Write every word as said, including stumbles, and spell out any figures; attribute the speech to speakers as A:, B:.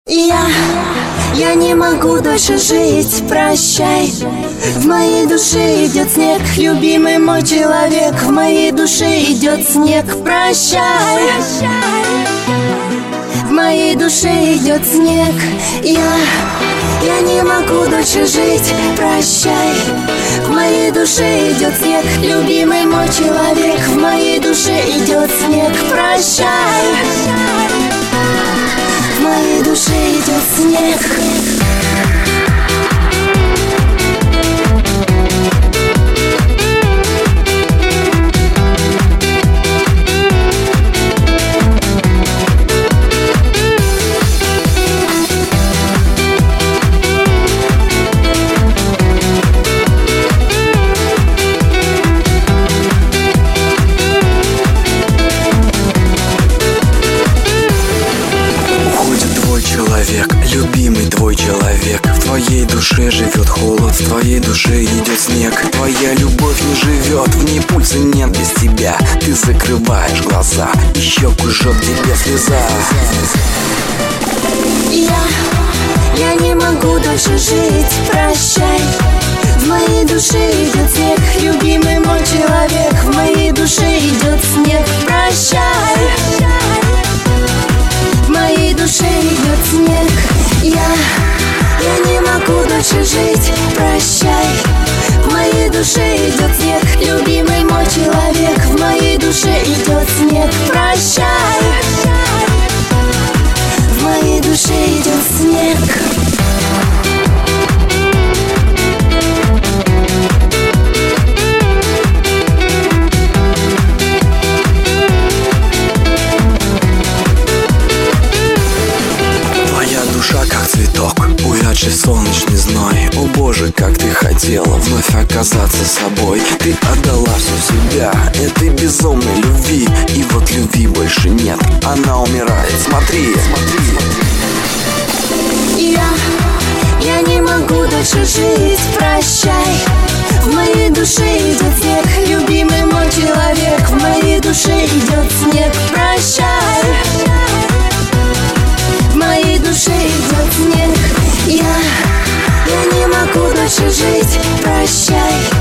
A: Я, я не могу дольше жить, прощай. В моей душе идет снег, любимый мой человек. В моей душе идет снег, прощай. В моей душе идет снег. Я, я не могу дольше жить, прощай. В моей душе идет снег, любимый мой человек. В моей душе идет снег, прощай. В моей душе идет снег.
B: Любимый твой человек, в твоей душе живет холод, в твоей душе идет снег. Твоя любовь не живет, в ней пульса нет без тебя. Ты закрываешь глаза, и щеку жжет тебе слеза.
A: Я, я не могу дольше жить, прощай. В моей душе идет снег, любимый мой человек. В моей душе идет снег, прощай. В моей душе идет снег. Я, я не могу дольше жить, прощай. В моей душе идет снег, любимый мой человек. В моей душе идет снег, прощай. В моей душе идет снег.
B: Как цветок, увядший солнечный зной. О боже, как ты хотела вновь оказаться собой. Ты отдала всю себя этой безумной любви. И вот любви больше нет, она умирает. Смотри, смотри.
A: Я, я не могу дольше жить, прощай. В моей душе идет снег, любимый мой человек. В моей душе идет снег, прощай.